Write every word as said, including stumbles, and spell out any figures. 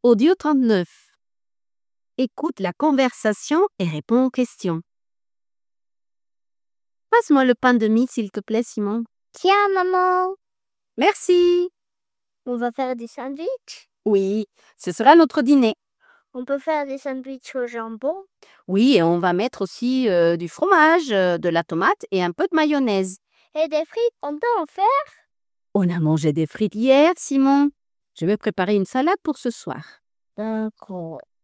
Audio trente-neuf. Écoute la conversation et réponds aux questions. Passe-moi le pain de mie, s'il te plaît, Simon. Tiens, maman, Merci. on va faire des sandwichs. Oui, ce sera notre dîner. On peut faire des sandwichs au jambon. Oui, et on va mettre aussi euh, du fromage, euh, de la tomate et un peu de mayonnaise. Et des frites, on peut en faire. On a mangé des frites hier, Simon. Je vais préparer une salade pour ce soir. D'accord.